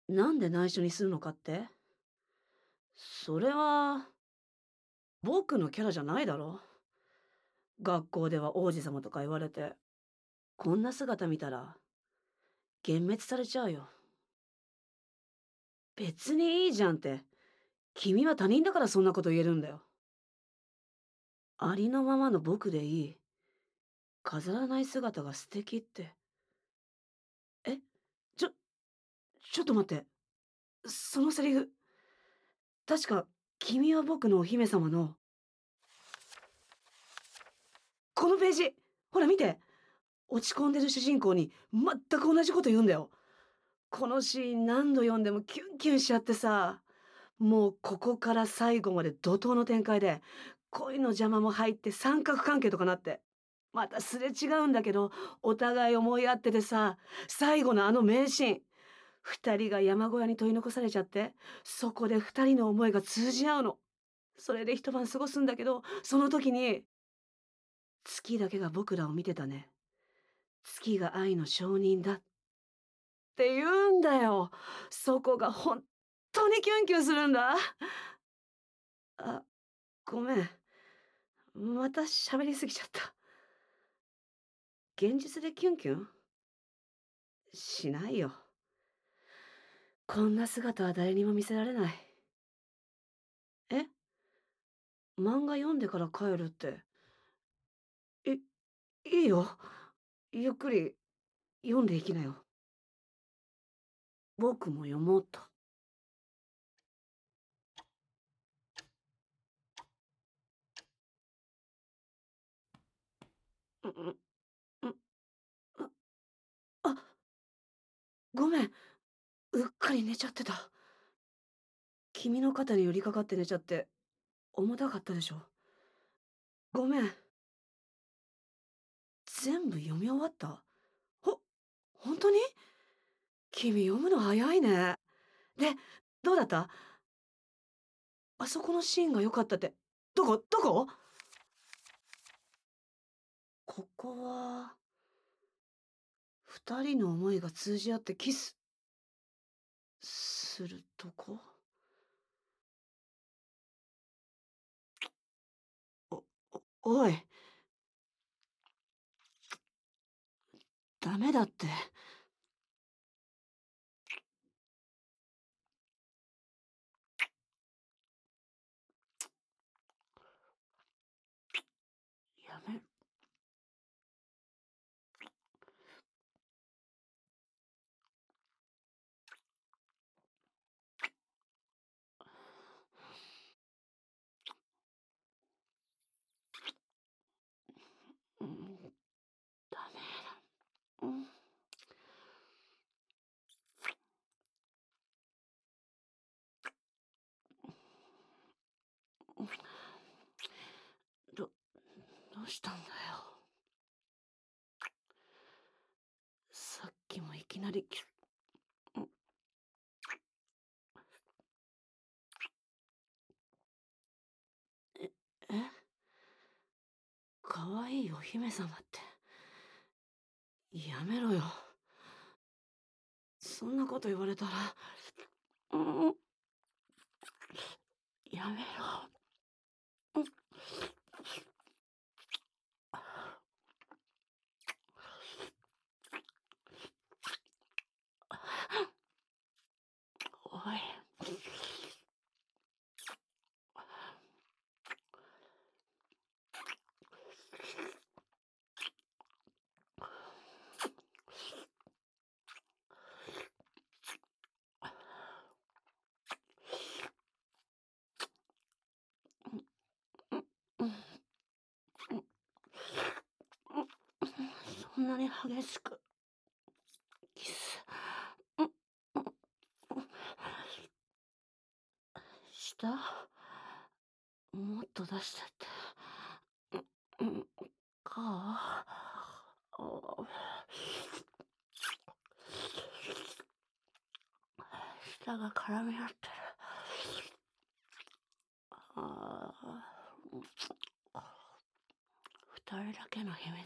なんで内緒にするのかって？それは僕のキャラじゃないだろ。学校では王子様とか言われて、こんな姿見たら幻滅されちゃうよ。別にいいじゃんって。君は他人だからそんなこと言えるんだよ。ありのままの僕でいい。飾らない姿が素敵って。え、ちょ、ちょっと待って。そのセリフ、確か君は僕のお姫様の、このページ、ほら見て。落ち込んでる主人公に全く同じこと言うんだよ。このシーン何度読んでもキュンキュンしちゃってさ、もうここから最後まで怒涛の展開で、恋の邪魔も入って三角関係とかなって、またすれ違うんだけど、お互い思い合っててさ、最後のあの名シーン、二人が山小屋に取り残されちゃって、そこで二人の思いが通じ合うの。それで一晩過ごすんだけど、その時に、月だけが僕らを見てたね。月が愛の証人だって言うんだよ。そこが本当にキュンキュンするんだ。あ、ごめん。また喋りすぎちゃった。現実でキュンキュンしないよ。こんな姿は誰にも見せられない。え、漫画読んでから帰るって。え、いいよ。ゆっくり読んでいきなよ。僕も読もうと。うんうん、うん、あ、あ、ごめん。うっかり寝ちゃってた。君の肩に寄りかかって寝ちゃって、重たかったでしょ。ごめん。全部読み終わった？ほんとに？君読むの早いね。で、どうだった？あそこのシーンが良かったって、どこ？ここは、二人の思いが通じ合ってキスするとこ？おい、ダメだって。やめうん、ダメだ。うん、どどうしたんだよ。さっきもいきなりうん、ええ？可愛いお姫様って、やめろよ。そんなこと言われたら、うん、やめろ。うん、おい。うん、うん、うん、うん、そんなに激しくキス、うん、うん、うん、した？もっと出してって。うん、うん、か舌が絡み合ってる。ああ、二人だけの秘密って、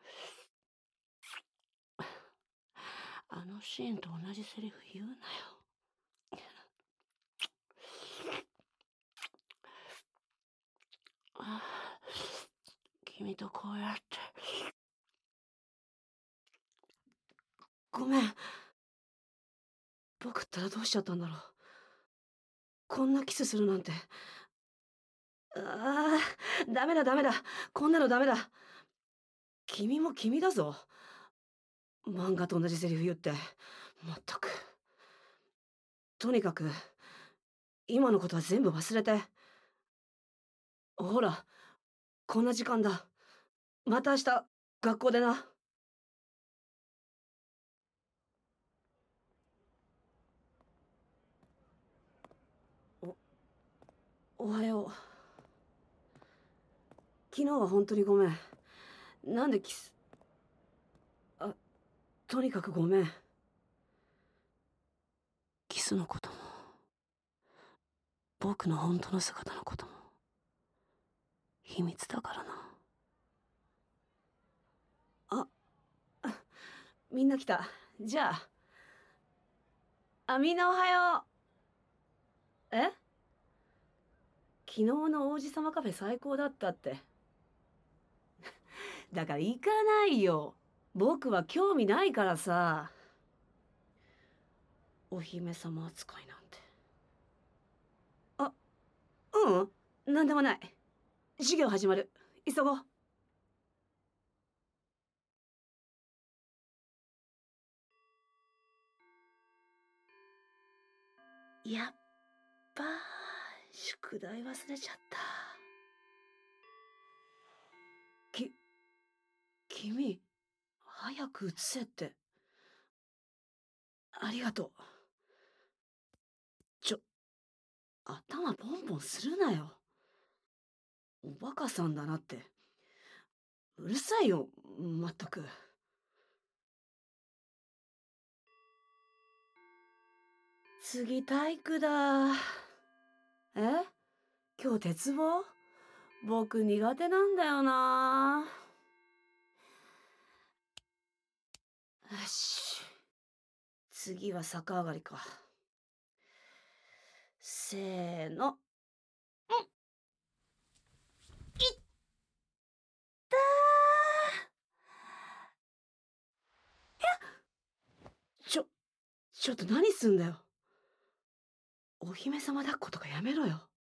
あのシーンと同じセリフ言うなよ。 君とこうやって。ごめん。僕ったらどうしちゃったんだろう。こんなキスするなんて。あダメだダメだ。こんなのダメだ。君も君だぞ。漫画と同じセリフ言って。まったく。とにかく、今のことは全部忘れて。ほら、こんな時間だ。また明日、学校でな。お、おはよう。昨日は本当にごめん。なんでキス、あ、とにかくごめん。キスのことも、僕の本当の姿のことも、秘密だからな。あ、みんな来た。じゃみんなおはよう。昨日の王子様カフェ最高だったって。だから行かないよ。僕は興味ないからさ。お姫様扱いなんて。あ、なんでもない。授業始まる。急ごう。やっぱ、宿題忘れちゃった。き、君、早く移せって。ありがとう。ちょ、頭ポンポンするなよ。おバカさんだなって。うるさいよ、まったく。次体育だ。え今日鉄棒？僕苦手なんだよな。よし。次は逆上がりか。せーの。いったー。ちょっと何すんだよ。お姫様抱っことかやめろよ。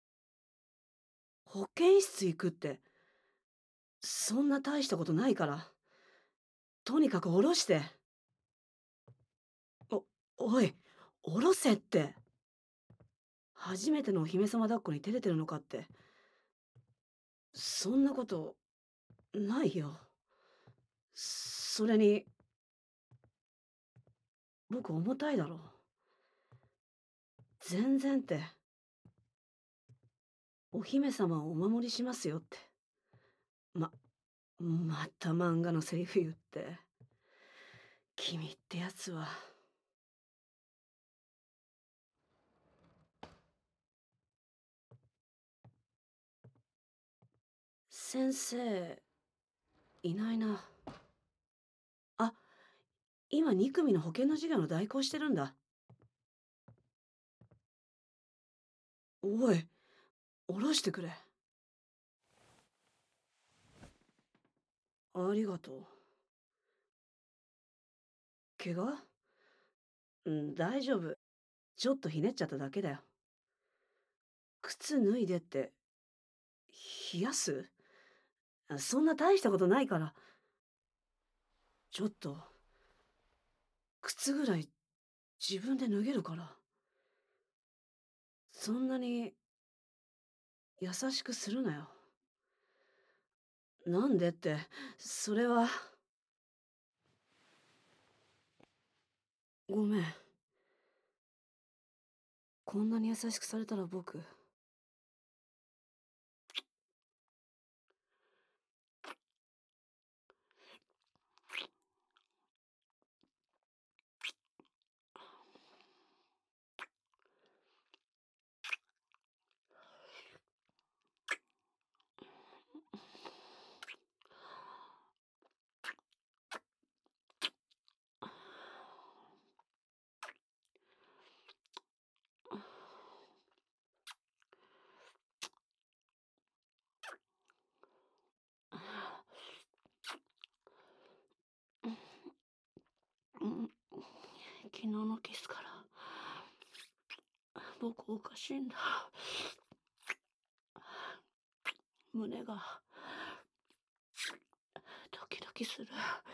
保健室行くって、そんな大したことないから。とにかく下ろして。おい、下ろせって。初めてのお姫様抱っこに照れてるのかって。そんなことないよ。それに、僕重たいだろ。全然って。お姫様をお守りしますよって。また漫画のセリフ言って。君ってやつは。先生、いないな。あ、今2組の保健の授業の代行してるんだ。おい、下ろしてくれ。ありがとう。怪我？大丈夫。ちょっとひねっちゃっただけだよ。靴脱いでって、冷やす？そんな大したことないから。ちょっと、靴ぐらい自分で脱げるから。そんなに優しくするなよ。なんでって、それは。ごめん。こんなに優しくされたら僕。 昨日のキスから僕おかしいんだ。胸がドキドキする。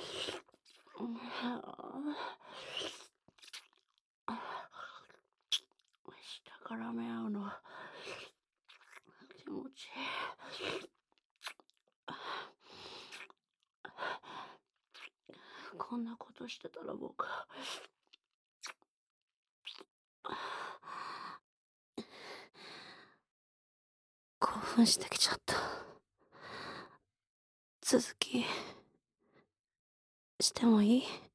下から目合うの気持ちいい。こんなことしてたら僕興奮してきちゃった。続きしてもいい？